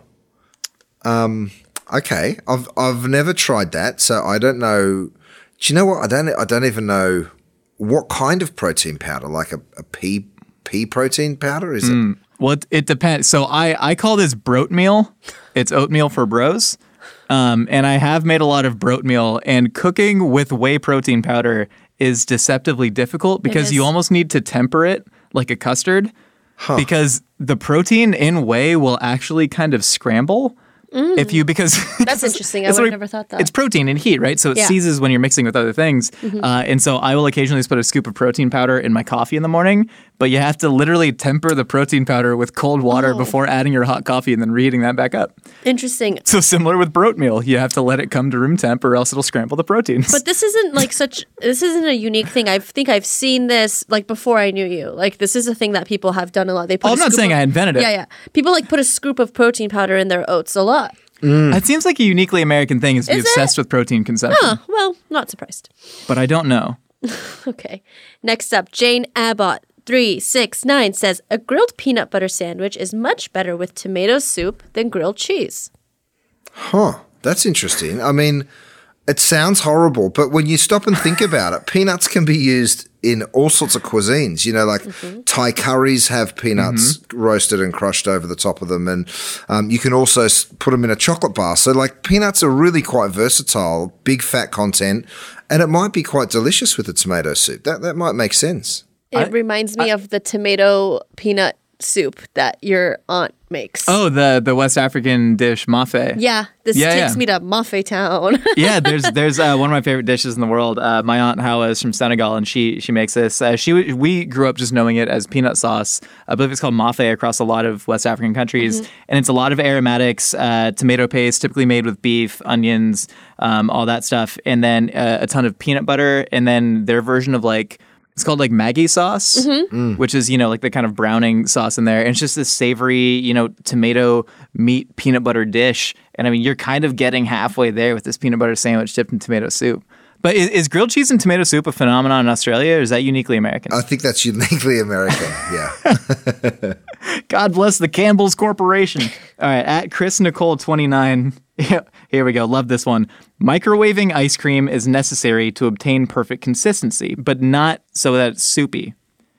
Okay. I've never tried that, so I don't know. Do you know what? I don't even know what kind of protein powder, like a pea protein powder, is it? Well, it depends. So I call this broatmeal. It's oatmeal for bros. And I have made a lot of broat meal, and cooking with whey protein powder is deceptively difficult because you almost need to temper it like a custard because the protein in whey will actually kind of scramble. Because that's interesting. I would have never thought that. It's protein and heat, right? So it seizes when you're mixing with other things. And so I will occasionally just put a scoop of protein powder in my coffee in the morning, but you have to literally temper the protein powder with cold water before adding your hot coffee and then reheating that back up. Interesting. So similar with broat meal, you have to let it come to room temp or else it'll scramble the proteins. But this isn't this isn't a unique thing. I think I've seen this like before I knew you. Like this is a thing that people have done a lot. They put I'm not saying I invented it. Yeah. People like put a scoop of protein powder in their oats a lot. It seems like a uniquely American thing is to be obsessed with protein consumption. Well, not surprised. But I don't know. Okay. Next up, Jane Abbott 369 says a grilled peanut butter sandwich is much better with tomato soup than grilled cheese. That's interesting. I mean, it sounds horrible, but when you stop and think about it, peanuts can be used in all sorts of cuisines. You know, like Thai curries have peanuts roasted and crushed over the top of them, and you can also put them in a chocolate bar. So, like, peanuts are really quite versatile, big fat content, and it might be quite delicious with a tomato soup. That might make sense. It reminds me of the tomato peanut soup that your aunt makes. Oh, the West African dish mafe. Yeah, this takes me to Mafe Town. Yeah, there's one of my favorite dishes in the world. My aunt Hawa is from Senegal, and she makes this. We grew up just knowing it as peanut sauce. I believe it's called mafe across a lot of West African countries, and it's a lot of aromatics, tomato paste, typically made with beef, onions, all that stuff, and then a ton of peanut butter, and then their version of it's called like Maggi sauce, which is, like the kind of browning sauce in there. And it's just this savory, tomato meat peanut butter dish. And I mean, you're kind of getting halfway there with this peanut butter sandwich dipped in tomato soup. But is grilled cheese and tomato soup a phenomenon in Australia, or is that uniquely American? I think that's uniquely American, yeah. God bless the Campbell's Corporation. All right, at Chris Nicole 29. Here we go. Love this one. Microwaving ice cream is necessary to obtain perfect consistency, but not so that it's soupy.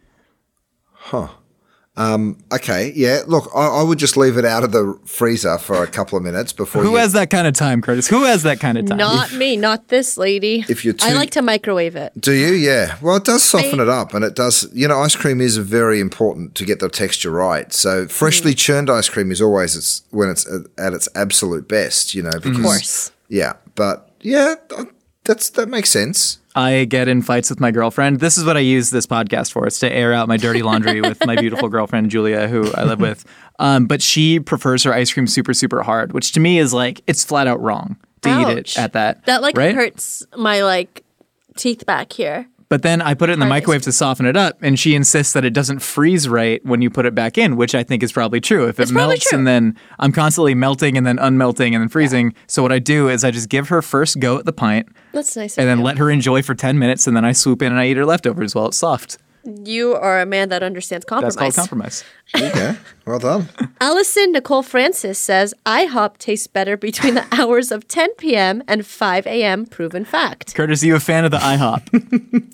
Okay, yeah. Look, I would just leave it out of the freezer for a couple of minutes before. Who has that kind of time, Curtis? Who has that kind of time? Not me, not this lady. If you're I like to microwave it. Do you? Yeah. Well, it does soften it up, and it does. Ice cream is very important to get the texture right. So freshly churned ice cream is always when it's at its absolute best. Because, of course. Yeah, but yeah, that makes sense. I get in fights with my girlfriend. This is what I use this podcast for. It's to air out my dirty laundry with my beautiful girlfriend, Julia, who I live with. But she prefers her ice cream super, super hard, which to me is it's flat out wrong to eat it at that. That right? hurts my teeth back here. But then I put it in the microwave to soften it up, and she insists that it doesn't freeze right when you put it back in, which I think is probably true. If it melts and then I'm constantly melting and then unmelting and then freezing. Yeah. So what I do is I just give her first go at the pint. That's nice. And then let her enjoy for 10 minutes, and then I swoop in and I eat her leftovers while it's soft. You are a man that understands compromise. That's called compromise. Okay, well done. Allison Nicole Francis says, IHOP tastes better between the hours of 10 p.m. and 5 a.m. Proven fact. Curtis, are you a fan of the IHOP?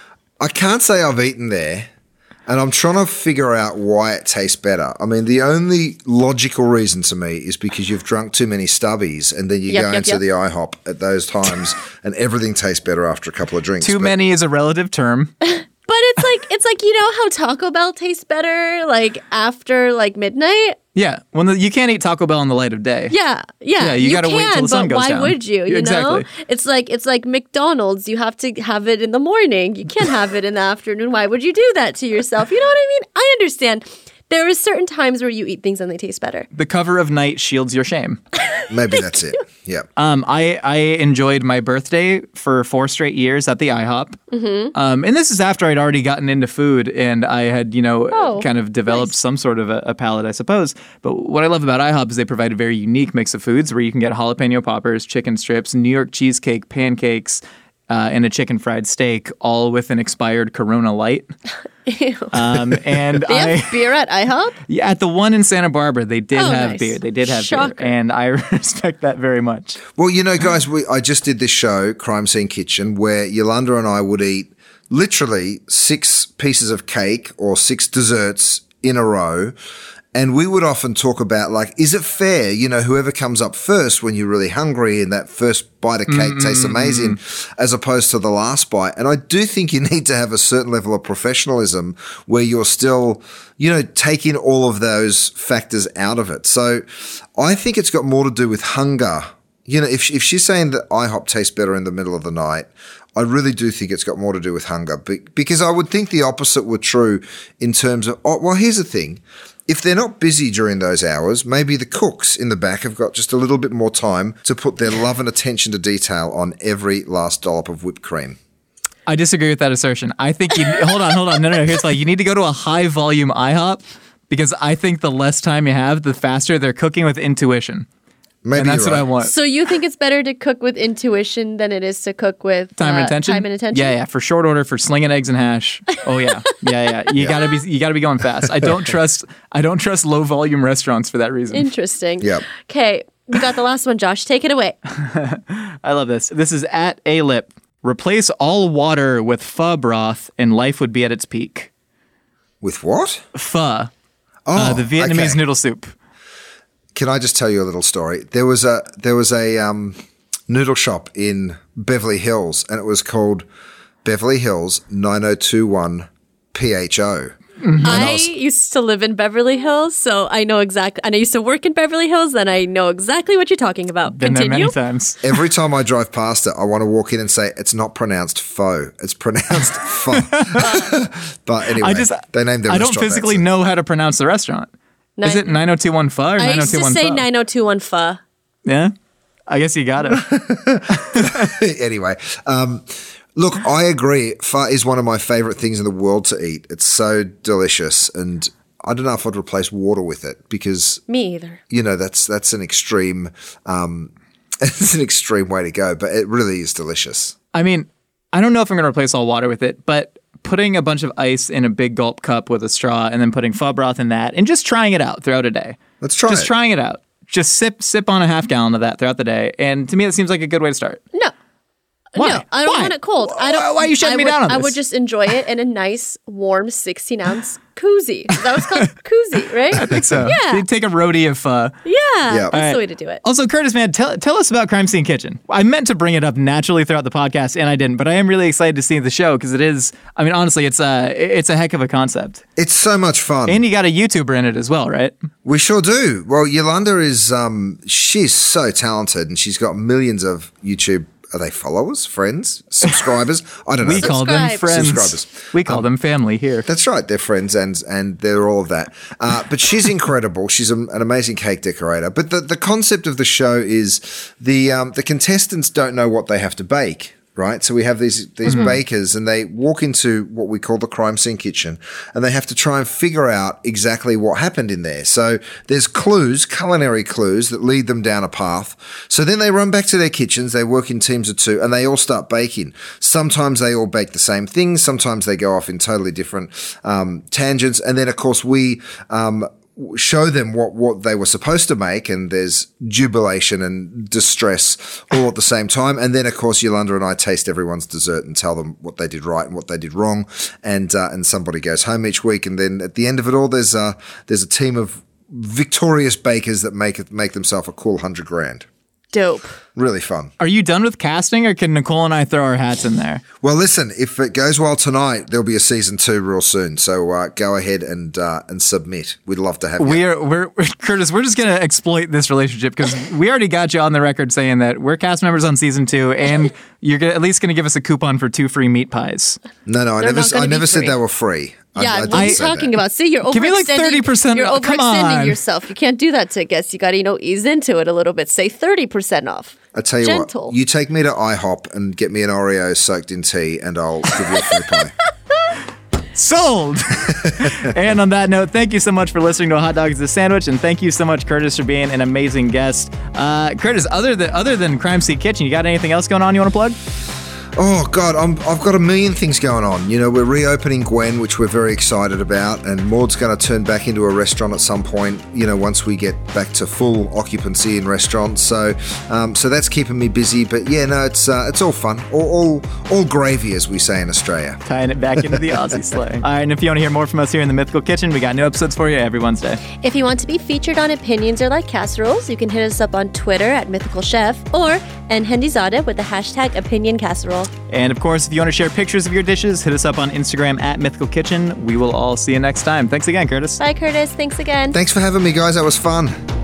I can't say I've eaten there, and I'm trying to figure out why it tastes better. I mean, the only logical reason to me is because you've drunk too many stubbies, and then you go into the IHOP at those times, and everything tastes better after a couple of drinks. Too many is a relative term. But it's like how Taco Bell tastes better after midnight. Yeah, you can't eat Taco Bell in the light of day. Yeah. You got to wait till the sun goes down. Why would you? You exactly. know, it's like McDonald's. You have to have it in the morning. You can't have it in the afternoon. Why would you do that to yourself? You know what I mean? I understand. There are certain times where you eat things and they taste better. The cover of night shields your shame. Maybe that's it. Yeah. I enjoyed my birthday for 4 straight years at the IHOP. Mm-hmm. And this is after I'd already gotten into food and I had, kind of developed some sort of a palate, I suppose. But what I love about IHOP is they provide a very unique mix of foods where you can get jalapeno poppers, chicken strips, New York cheesecake, pancakes, and a chicken fried steak, all with an expired Corona Light. Ew. And they have beer at IHOP? Yeah, at the one in Santa Barbara, they did have nice. beer. They did have Shocker. beer, and I respect that very much. Well, guys, I just did this show, Crime Scene Kitchen, where Yolanda and I would eat literally 6 pieces of cake or 6 desserts in a row. And we would often talk about, like, is it fair, whoever comes up first when you're really hungry and that first bite of cake tastes amazing as opposed to the last bite. And I do think you need to have a certain level of professionalism where you're still, taking all of those factors out of it. So I think it's got more to do with hunger. If she's saying that IHOP tastes better in the middle of the night, I really do think it's got more to do with hunger, because I would think the opposite were true in terms of, here's the thing. If they're not busy during those hours, maybe the cooks in the back have got just a little bit more time to put their love and attention to detail on every last dollop of whipped cream. I disagree with that assertion. I think hold on. No. Here's why. You need to go to a high volume IHOP, because I think the less time you have, the faster they're cooking with intuition. Maybe and that's what I want. So you think it's better to cook with intuition than it is to cook with time and attention? Time and attention. Yeah. For short order, for slinging eggs and hash. Oh yeah. You gotta be going fast. I don't trust low volume restaurants for that reason. Interesting. Yep. Okay, we got the last one, Josh. Take it away. I love this. This is at Alip. Replace all water with pho broth, and life would be at its peak. With what? Pho. The Vietnamese noodle soup. Can I just tell you a little story? There was a noodle shop in Beverly Hills, and it was called Beverly Hills 9021 PHO. Mm-hmm. I used to live in Beverly Hills, so I know exactly. And I used to work in Beverly Hills, and I know exactly what you're talking about. Been there many times. Every time I drive past it, I want to walk in and say, it's not pronounced faux. It's pronounced pho. But anyway, they named their restaurant. I don't physically know how to pronounce the restaurant. Is it 9021 pho or 9021 pho? I used to say 9021 pho. Yeah? I guess you got it. Anyway, look, I agree. Pho is one of my favorite things in the world to eat. It's so delicious, and I don't know if I'd replace water with it, because me either. That's an extreme. It's an extreme way to go, but it really is delicious. I mean, I don't know if I'm going to replace all water with it, but putting a bunch of ice in a big gulp cup with a straw and then putting pho broth in that and just trying it out throughout a day. Let's try Just trying it out. Just sip on a half gallon of that throughout the day. And to me, that seems like a good way to start. No. Why? No, I don't want it cold. Why are you shutting me down on this? I would just enjoy it in a nice, warm 16-ounce koozie. Is that what's called? Koozie, right? I think so. Yeah. You take a roadie of pho. Yeah. That's the way to do it. Also, Curtis, man, tell us about Crime Scene Kitchen. I meant to bring it up naturally throughout the podcast, and I didn't, but I am really excited to see the show, because it is, I mean, honestly, it's a heck of a concept. It's so much fun. And you got a YouTuber in it as well, right? We sure do. Well, Yolanda is, she's so talented, and she's got millions of YouTube. Are they followers, friends, subscribers? I don't know. We call them friends. Subscribers. We call them family here. That's right. They're friends, and they're all of that. But she's incredible. She's an amazing cake decorator. But the concept of the show is the contestants don't know what they have to bake. Right, so we have these bakers, and they walk into what we call the crime scene kitchen, and they have to try and figure out exactly what happened in there. So there's clues, culinary clues, that lead them down a path. So then they run back to their kitchens, they work in teams of two, and they all start baking. Sometimes they all bake the same thing, sometimes they go off in totally different tangents, and then of course we show them what they were supposed to make, and there's jubilation and distress all at the same time. And then, of course, Yolanda and I taste everyone's dessert and tell them what they did right and what they did wrong. And somebody goes home each week. And then at the end of it all, there's a team of victorious bakers that make themselves a cool $100,000. Dope. Really fun. Are you done with casting, or can Nicole and I throw our hats in there? Well, listen, if it goes well tonight, there'll be a season 2 real soon. So go ahead and submit. We'd love to have you. We're Curtis, we're just going to exploit this relationship, because we already got you on the record saying that we're cast members on season 2, and you're at least going to give us a coupon for 2 free meat pies. No, I never said they were free. Yeah, what are you talking about? See, you're overextending. Give me like 30%. You're Come on. overextending yourself. You can't do that to guests. You got to, ease into it a little bit. Say 30% off. I tell you Gentle. what, you take me to IHOP and get me an Oreo soaked in tea, and I'll give you a free pie. Sold! And on that note, thank you so much for listening to A Hot Dog is a Sandwich, and thank you so much, Curtis, for being an amazing guest. Curtis, other than Crime Scene Kitchen, you got anything else going on you want to plug? Oh, God, I've got a million things going on. You know, we're reopening Gwen, which we're very excited about, and Maud's going to turn back into a restaurant at some point, you know, once we get back to full occupancy in restaurants. So that's keeping me busy. But yeah, no, it's all fun. All gravy, as we say in Australia. Tying it back into the Aussie slang. All right, and if you want to hear more from us here in the Mythical Kitchen, we got new episodes for you every Wednesday. If you want to be featured on Opinions or Like Casseroles, you can hit us up on Twitter at Mythical Chef or @Hendizade with the hashtag #OpinionCasserole. And of course, if you want to share pictures of your dishes, hit us up on Instagram at Mythical Kitchen. We will all see you next time. Thanks again, Curtis. Bye, Curtis. Thanks again. Thanks for having me, guys. That was fun.